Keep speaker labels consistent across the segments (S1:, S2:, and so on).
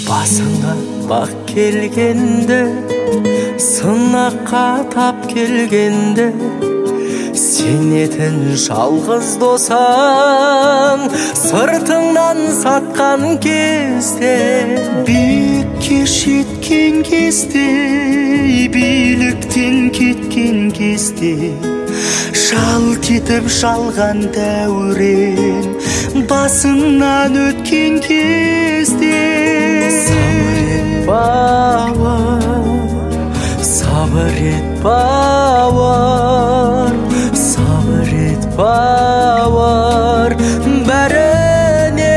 S1: басыңа бақ келгенде, сынаққа тап келгенде, сенетін жалғыз досаң сыртыңнан сатқан кезде, биікке жеткен кезде, биліктен кеткен кезде, жалт етіп жалған дәурен басыңнан өткен кезде, сабыр ет бауыр, сабыр ет бауыр, бәріне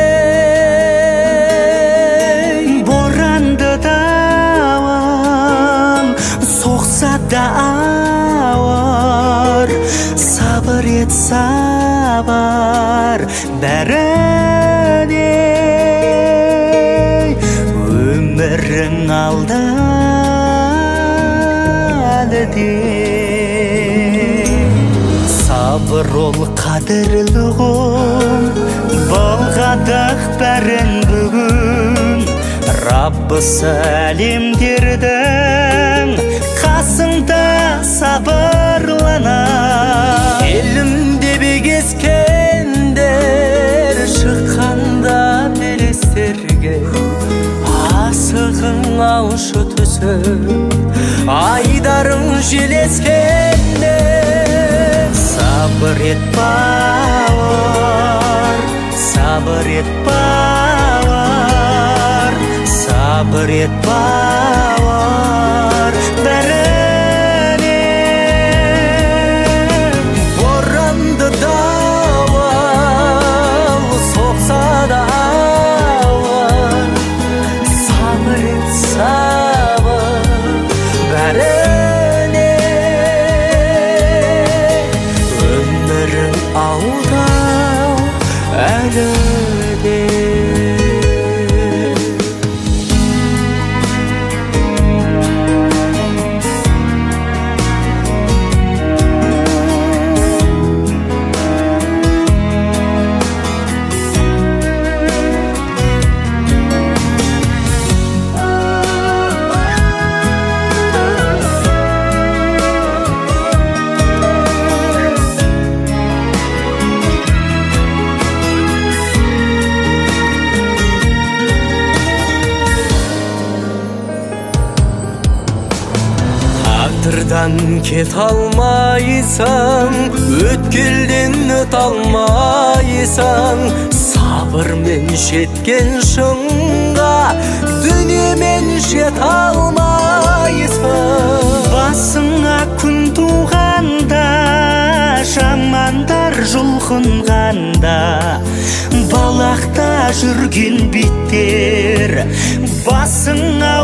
S1: боранды дауыл соқса да ауыр, сабыр ет сабыр, бәріне өмірің алда сабыр ол қадірлі ғұм, былғадық бәрін бүгін, Раббысы әлемдердің қасында сабырлана. Елімде бегескендер шыққанда белестерге, асығың аушы түсіп, айдарың желескенде, сабыр ет бауыр, сабыр ет бауыр, сабыр ет бауыр, бәріне боранды дауыл соқса да ауыр, сабыр ет сабыр, бәріне өмірің алда әлі де. Тағдырдан кет алмайсың, өткелден өт алмайсың, сабырмен жеткен шыңға дүниемен жет алмайсың. Басыңа күн туғанда, жамандар жұлқынғанда, балақта жүрген биттер басыңа